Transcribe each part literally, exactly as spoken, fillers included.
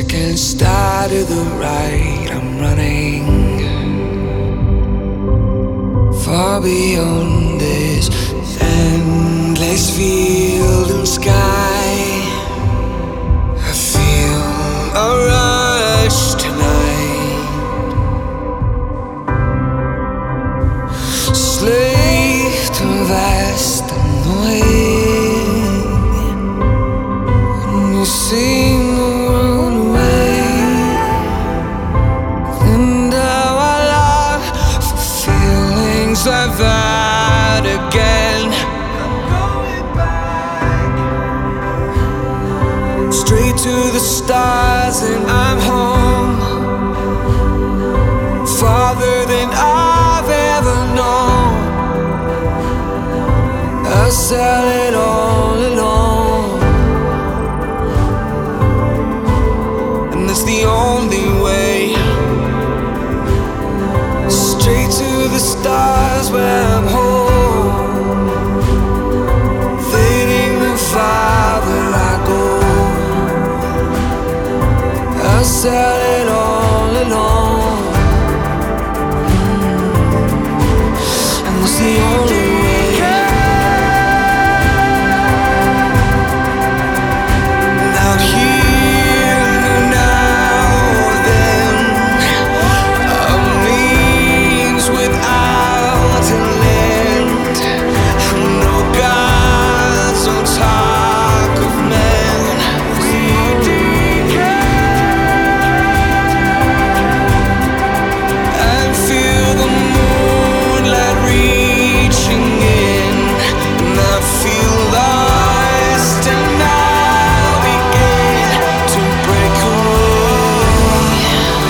second star to the right, I'm running far beyond this endless field and sky. I feel a rush tonight, slave to vast annoying. You seem to run away, and how I long for feelings like that again. I'm going back straight to the stars, and I'm home, farther than I've ever known. I sail it all alone, and that's the only way. Straight to the stars where I'm home, fading the fire where I go. I sail it all alone, and that's the only way. Out here, now, then, a means without an end. No gods, no talk of men. We and feel the moonlight reaching in, and I feel lost, and I begin to break away.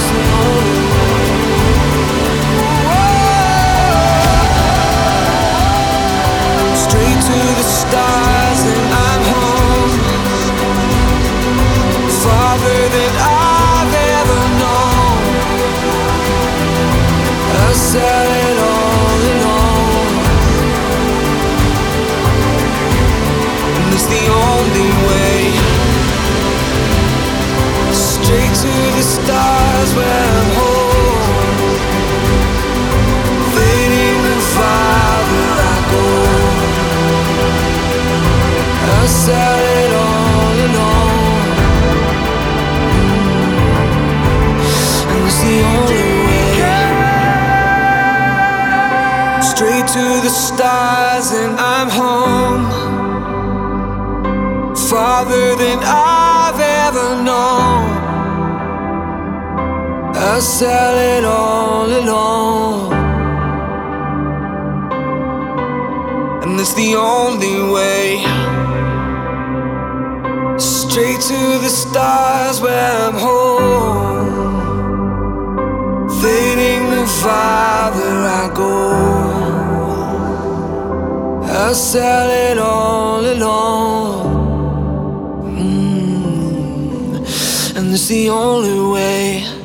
Straight to the stars, and I'm home, farther than I've ever known. I said it all alone, and it's the only way. Straight to the stars where I'm home, fading the fire where I go. I said it all alone, and it's the only way. Straight to the stars, and I'm home, farther than I've ever known. I said it all alone, and it's the only way. Straight to the stars where I'm home, fading the fire where I go. I said it all alone, mm, and it's the only way.